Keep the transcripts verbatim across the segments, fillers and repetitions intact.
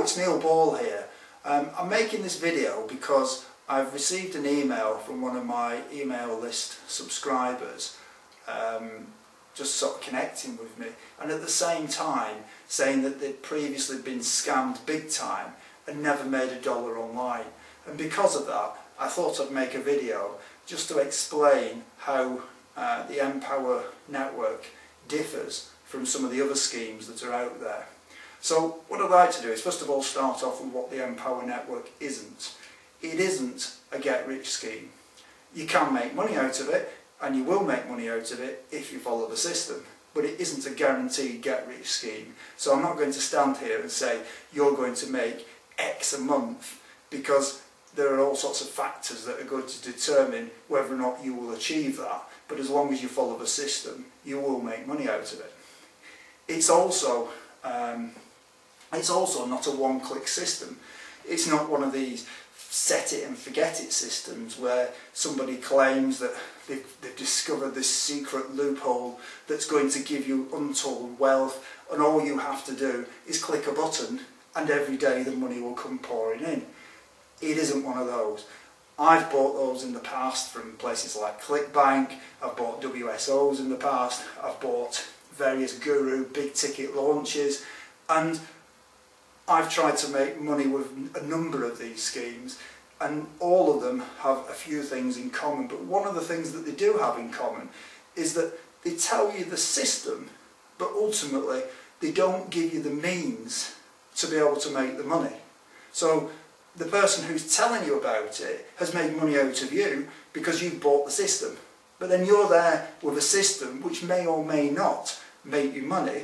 it's Neil Ball here. Um, I'm making this video because I've received an email from one of my email list subscribers, um, just sort of connecting with me, and at the same time saying that they'd previously been scammed big time and never made a dollar online. And because of that, I thought I'd make a video just to explain how uh, the Empower network differs from some of the other schemes that are out there. So what I'd like to do is first of all start off with what the Empower network isn't. It isn't a get-rich scheme. You can make money out of it, and you will make money out of it if you follow the system, but it isn't a guaranteed get-rich scheme. So I'm not going to stand here and say you're going to make X a month, because there are all sorts of factors that are going to determine whether or not you will achieve that. But as long as you follow the system, you will make money out of it. It's also um, it's also not a one-click system. It's not one of these set it and forget it systems where somebody claims that they've, they've discovered this secret loophole that's going to give you untold wealth, and all you have to do is click a button and every day the money will come pouring in. It isn't one of those. I've bought those in the past from places like ClickBank, I've bought W S Os in the past, I've bought various guru big ticket launches, and I've tried to make money with a number of these schemes, and all of them have a few things in common. But one of the things that they do have in common is that they tell you the system, but ultimately they don't give you the means to be able to make the money. So the person who's telling you about it has made money out of you because you've bought the system. But then you're there with a system which may or may not make you money,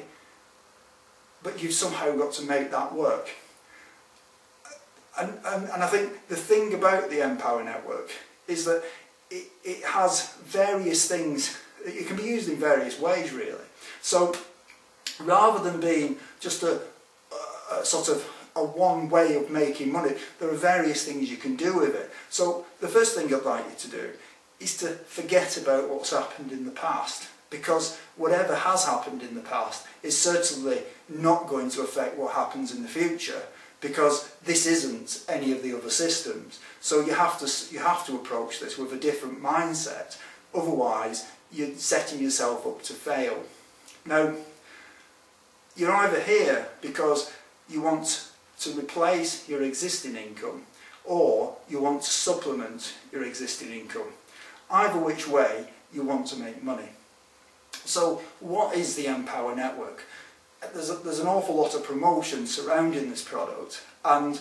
but you've somehow got to make that work. And, and, and I think the thing about the Empower network is that it, it has various things, it can be used in various ways really. So rather than being just a, a, a sort of a one way of making money, there are various things you can do with it. So the first thing I'd like you to do is to forget about what's happened in the past, because whatever has happened in the past is certainly not going to affect what happens in the future, because this isn't any of the other systems. So you have to you have to approach this with a different mindset, otherwise you're setting yourself up to fail. Now, you're either here because you want to replace your existing income, or you want to supplement your existing income. Either which way, you want to make money. So what is the Empower network? There's, a, there's an awful lot of promotion surrounding this product, and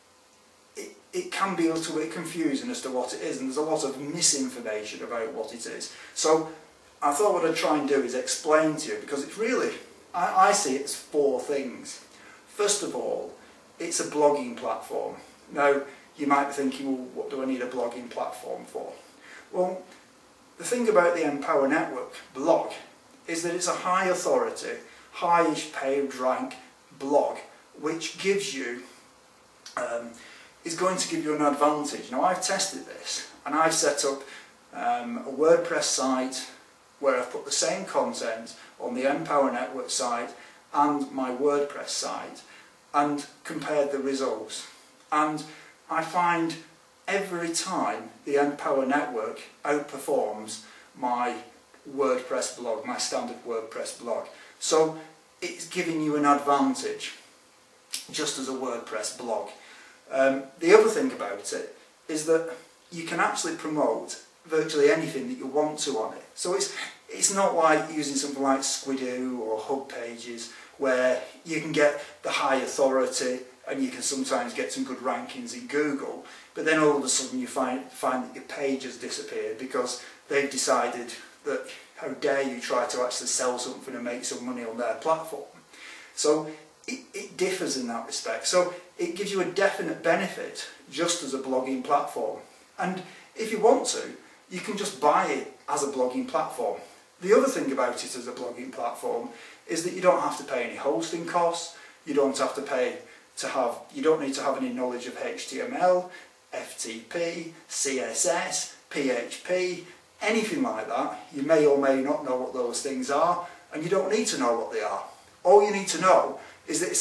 it, it can be a little bit confusing as to what it is, and there's a lot of misinformation about what it is. So I thought what I'd try and do is explain to you, because it's really, I, I see it as four things. First of all, it's a blogging platform. Now, you might be thinking, well, what do I need a blogging platform for? Well, the thing about the Empower network blog is that it's a high authority, high-ish paid rank blog, which gives you, um, is going to give you an advantage. Now, I've tested this, and I've set up um, a WordPress site where I've put the same content on the Empower network site and my WordPress site, and compared the results. And I find every time the Empower network outperforms my WordPress blog, my standard WordPress blog. So it's giving you an advantage, just as a WordPress blog. Um, the other thing about it is that you can actually promote virtually anything that you want to on it. So it's, it's not like using something like Squidoo or Hub Pages, where you can get the high authority and you can sometimes get some good rankings in Google, but then all of a sudden you find, find that your page has disappeared because they've decided that how dare you try to actually sell something and make some money on their platform. So it, it differs in that respect. So it gives you a definite benefit just as a blogging platform. And if you want to, you can just buy it as a blogging platform. The other thing about it as a blogging platform is that you don't have to pay any hosting costs, you don't have to pay to have, you don't need to have any knowledge of H T M L, F T P, C S S, P H P, anything like that. You may or may not know what those things are, and you don't need to know what they are. All you need to know is that it's a,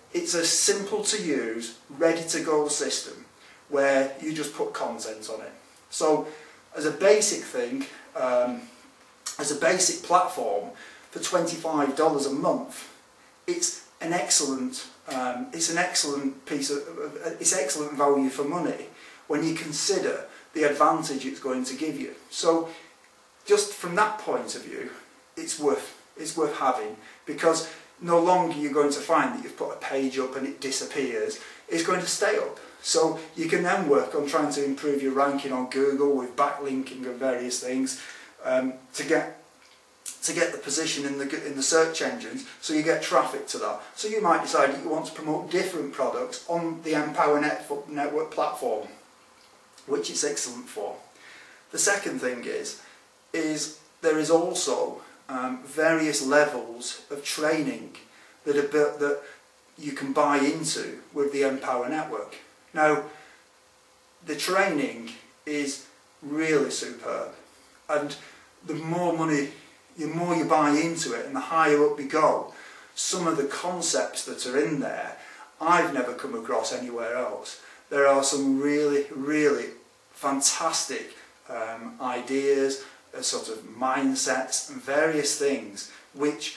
it's a simple to use, ready to go system where you just put content on it. So as a basic thing, um, as a basic platform for twenty-five dollars a month, it's an excellent, um, it's an excellent piece of, it's excellent value for money when you consider the advantage it's going to give you. So just from that point of view, it's worth, it's worth having, because no longer you're going to find that you've put a page up and it disappears. It's going to stay up. So you can then work on trying to improve your ranking on Google with backlinking and various things um, to get to get the position in the in the search engines, so you get traffic to that. So you might decide that you want to promote different products on the Empower Net Network platform, which it's excellent for. The second thing is, is there is also um, various levels of training that are built, that you can buy into with the Empower Network. Now, the training is really superb, and the more money, the more you buy into it and the higher up you go, some of the concepts that are in there I've never come across anywhere else. There are some really, really fantastic um, ideas, uh, sort of mindsets and various things which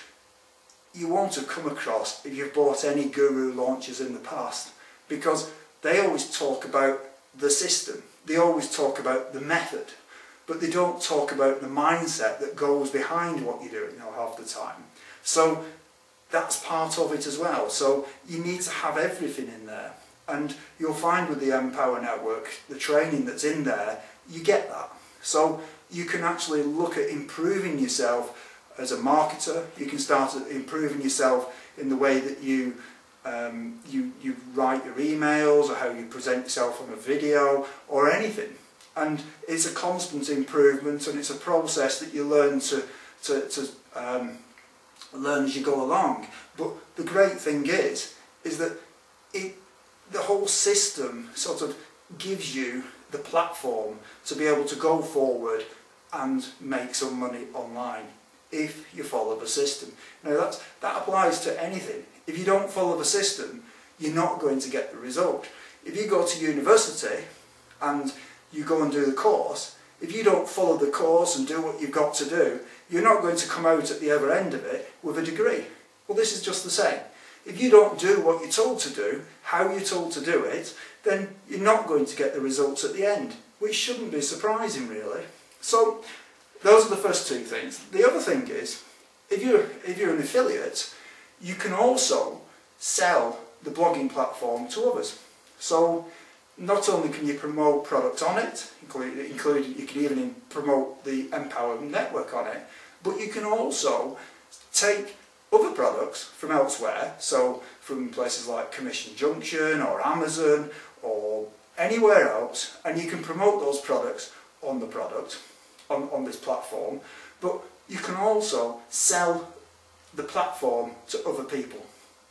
you won't have come across if you've bought any guru launches in the past, because they always talk about the system, they always talk about the method, but they don't talk about the mindset that goes behind what you're doing, you know, half the time. So that's part of it as well. So you need to have everything in there, and you'll find with the Empower Network, the training that's in there, you get that. So you can actually look at improving yourself as a marketer. You can start improving yourself in the way that you um, you, you write your emails, or how you present yourself on a video, or anything. And it's a constant improvement, and it's a process that you learn to, to, to um, learn as you go along. But the great thing is, is that it, the whole system sort of gives you the platform to be able to go forward and make some money online if you follow the system. Now that's, that applies to anything. If you don't follow the system, you're not going to get the result. If you go to university and you go and do the course, if you don't follow the course and do what you've got to do, you're not going to come out at the other end of it with a degree. Well, this is just the same. If you don't do what you're told to do, how you're told to do it, then you're not going to get the results at the end, which shouldn't be surprising, really. So those are the first two things. The other thing is, if you're, if you're an affiliate, you can also sell the blogging platform to others. So not only can you promote products on it, including, including you can even promote the Empower Network on it, but you can also take other products from elsewhere, so from places like Commission Junction or Amazon or anywhere else, and you can promote those products on the product, on, on this platform, but you can also sell the platform to other people.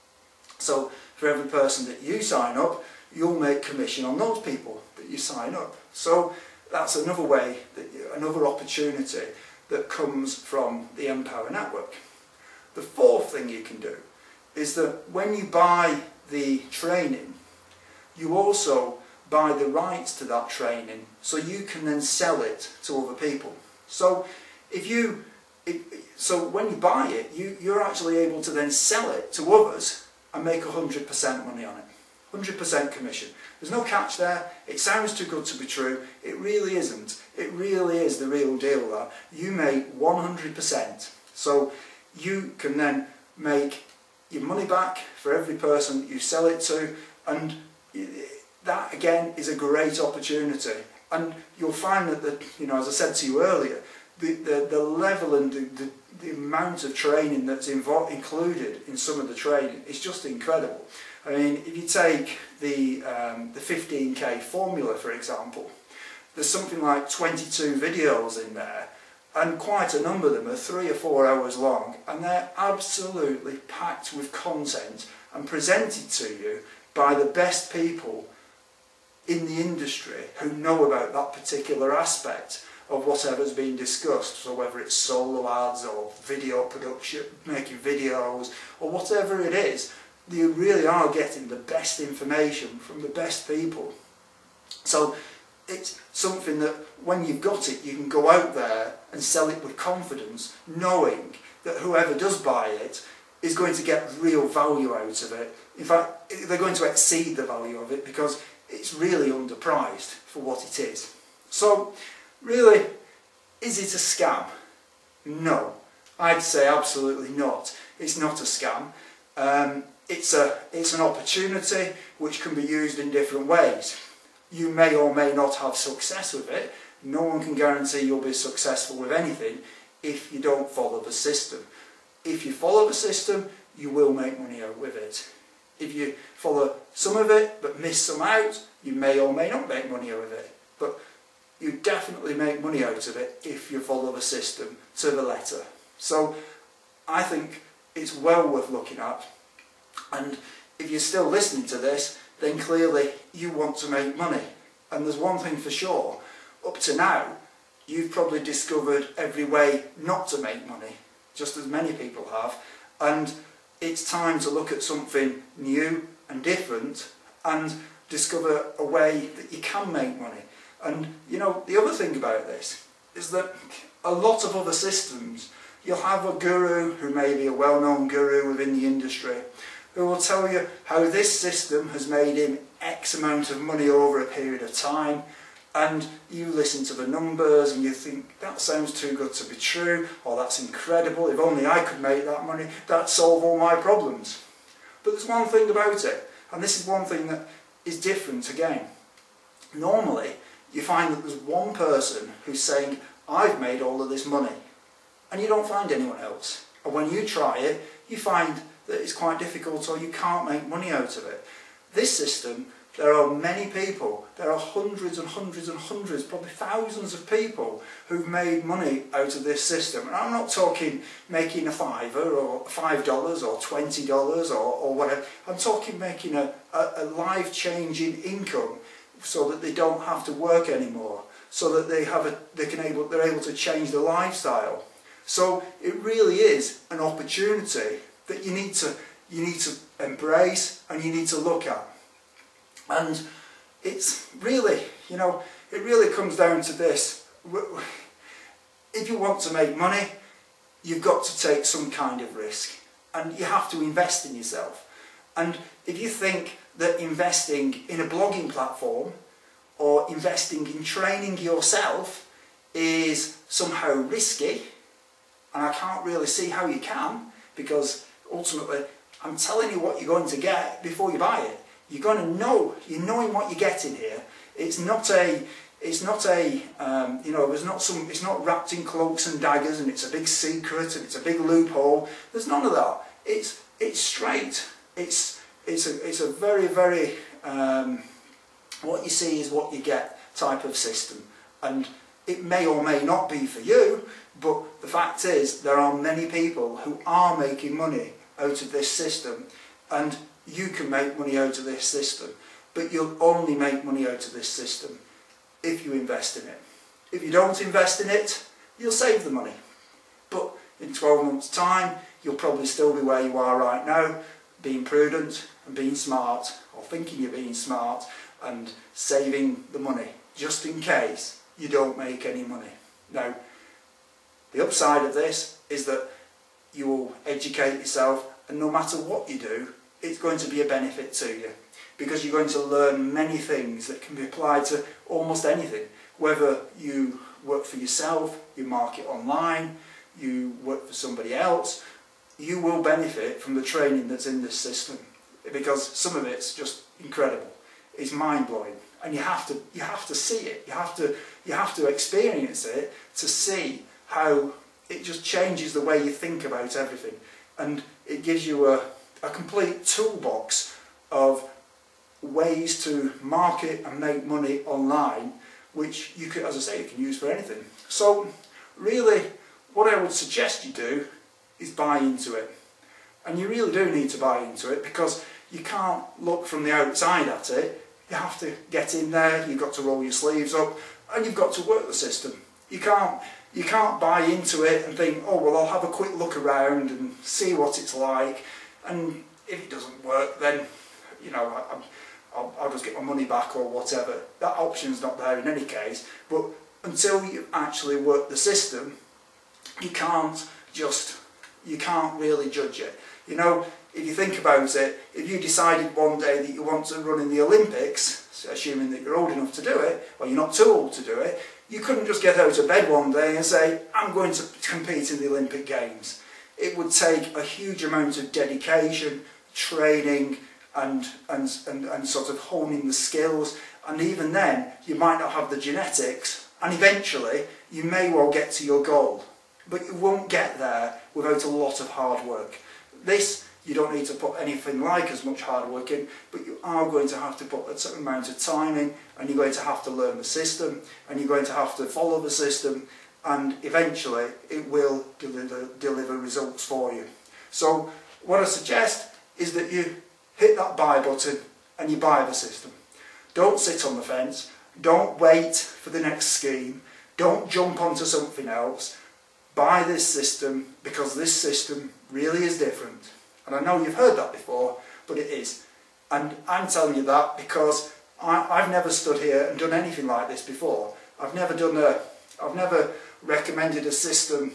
So for every person that you sign up, you'll make commission on those people that you sign up. So that's another way, that another opportunity that comes from the Empower Network. The fourth thing you can do is that when you buy the training, you also buy the rights to that training, so you can then sell it to other people. So if you, if, so when you buy it, you, you're actually able to then sell it to others and make one hundred percent money on it. one hundred percent commission. There's no catch there. It sounds too good to be true. It really isn't. It really is the real deal that you make one hundred percent. So you can then make your money back for every person that you sell it to, and that again is a great opportunity. And you'll find that, the, you know, as I said to you earlier, the, the, the level and the, the, the amount of training that's involved, included in some of the training is just incredible. I mean, if you take the, um, the fifteen K formula, for example, there's something like twenty-two videos in there, and quite a number of them are three or four hours long, and they're absolutely packed with content and presented to you by the best people in the industry who know about that particular aspect of whatever's been discussed. So whether it's solo ads or video production, making videos, or whatever it is, you really are getting the best information from the best people. So it's something that when you've got it, you can go out there and sell it with confidence, knowing that whoever does buy it is going to get real value out of it. In fact, they're going to exceed the value of it because it's really underpriced for what it is. So really, is it a scam? No, I'd say absolutely not. It's not a scam. Um, it's a it's an opportunity which can be used in different ways. You may or may not have success with it. No one can guarantee you'll be successful with anything if you don't follow the system. If you follow the system, you will make money out with it. If you follow some of it but miss some out, you may or may not make money out of it. But you definitely make money out of it if you follow the system to the letter. So I think it's well worth looking at. And if you're still listening to this, then clearly you want to make money. And there's one thing for sure, up to now, you've probably discovered every way not to make money, just as many people have. And it's time to look at something new and different and discover a way that you can make money. And you know, the other thing about this is that a lot of other systems, you'll have a guru who may be a well-known guru within the industry who will tell you how this system has made him X amount of money over a period of time, and you listen to the numbers and you think that sounds too good to be true, or that's incredible, if only I could make that money, that'd solve all my problems. But there's one thing about it, and this is one thing that is different again. Normally you find that there's one person who's saying, I've made all of this money, and you don't find anyone else. And when you try it, you find that it's quite difficult or you can't make money out of it. This system, there are many people, there are hundreds and hundreds and hundreds, probably thousands of people who've made money out of this system. And I'm not talking making a fiver or five dollars or twenty dollars or, or whatever. I'm talking making a, a, a life-changing income so that they don't have to work anymore, so that they have a, they can able, they're able to change their lifestyle. So it really is an opportunity that you need to you need to embrace and you need to look at. And it's really, you know, it really comes down to this. If you want to make money, you've got to take some kind of risk, and you have to invest in yourself. And if you think that investing in a blogging platform or investing in training yourself is somehow risky, and I can't really see how you can, because ultimately I'm telling you what you're going to get before you buy it. You're going to know, you're knowing what you're getting here. It's not a, it's not a, um, you know, there's not some, it's not wrapped in cloaks and daggers and it's a big secret and it's a big loophole. There's none of that. It's, it's straight. It's, it's a, it's a very, very, um, what you see is what you get type of system. And it may or may not be for you, but the fact is there are many people who are making money out of this system, and you can make money out of this system, but you'll only make money out of this system if you invest in it. If you don't invest in it, you'll save the money. But in twelve months' time, you'll probably still be where you are right now, being prudent and being smart, or thinking you're being smart, and saving the money, just in case you don't make any money. Now, the upside of this is that you will educate yourself, and no matter what you do, it's going to be a benefit to you, because you're going to learn many things that can be applied to almost anything. Whether you work for yourself, you market online, you work for somebody else, you will benefit from the training that's in this system, because some of it's just incredible. It's mind-blowing, and you have to you have to see it. You have to you have to experience it to see how it just changes the way you think about everything, and it gives you a, a complete toolbox of ways to market and make money online, which you could, as I say, you can use for anything. So really, what I would suggest you do is buy into it, and you really do need to buy into it, because you can't look from the outside at it. You have to get in there, you've got to roll your sleeves up, and you've got to work the system. You can't You can't buy into it and think, oh well, I'll have a quick look around and see what it's like. And if it doesn't work, then, you know, I, I'll, I'll just get my money back or whatever. That option's not there in any case. But until you actually work the system, you can't just, you can't really judge it. You know, if you think about it, if you decided one day that you want to run in the Olympics, assuming that you're old enough to do it, or you're not too old to do it, you couldn't just get out of bed one day and say, I'm going to compete in the Olympic Games. It would take a huge amount of dedication, training, and, and, and, and sort of honing the skills, and even then, you might not have the genetics, and eventually, you may well get to your goal. But you won't get there without a lot of hard work. This, you don't need to put anything like as much hard work in, but you are going to have to put a certain amount of time in, and you're going to have to learn the system, and you're going to have to follow the system, and eventually it will deliver, deliver results for you. So what I suggest is that you hit that buy button and you buy the system. Don't sit on the fence, don't wait for the next scheme, don't jump onto something else. Buy this system, because this system really is different. And I know you've heard that before, but it is. And I'm telling you that because I, I've never stood here and done anything like this before. I've never done a, I've never recommended a system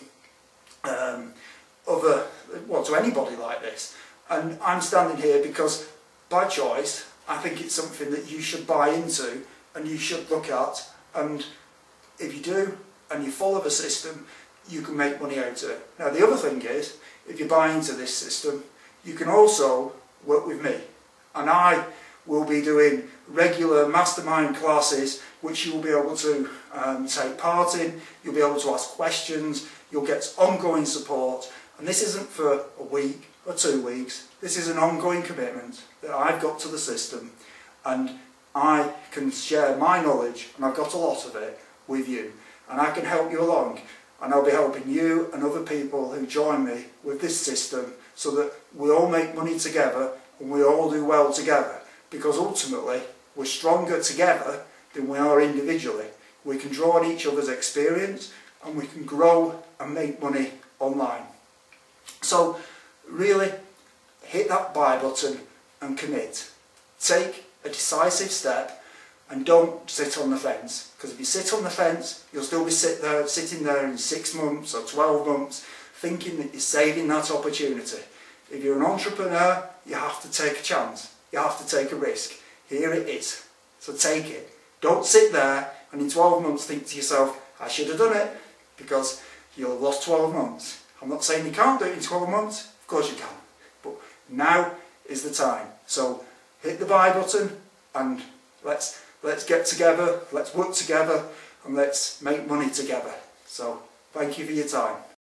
um, of a, well, to anybody like this. And I'm standing here because, by choice, I think it's something that you should buy into and you should look at. And if you do, and you follow the system, you can make money out of it. Now the other thing is, if you buy into this system, you can also work with me. And I will be doing regular mastermind classes which you will be able to um, take part in, you'll be able to ask questions, you'll get ongoing support. And this isn't for a week or two weeks, this is an ongoing commitment that I've got to the system, and I can share my knowledge, and I've got a lot of it, with you. And I can help you along. And I'll be helping you and other people who join me with this system so that we all make money together and we all do well together. Because ultimately, we're stronger together than we are individually. We can draw on each other's experience and we can grow and make money online. So really, hit that buy button and commit. Take a decisive step. And don't sit on the fence, because if you sit on the fence, you'll still be sit there, sitting there in six months or twelve months, thinking that you're saving that opportunity. If you're an entrepreneur, you have to take a chance. You have to take a risk. Here it is. So take it. Don't sit there and in twelve months think to yourself, I should have done it, because you'll have lost twelve months. I'm not saying you can't do it in twelve months. Of course you can. But now is the time. So hit the buy button and let's Let's get together, let's work together, and let's make money together. So, thank you for your time.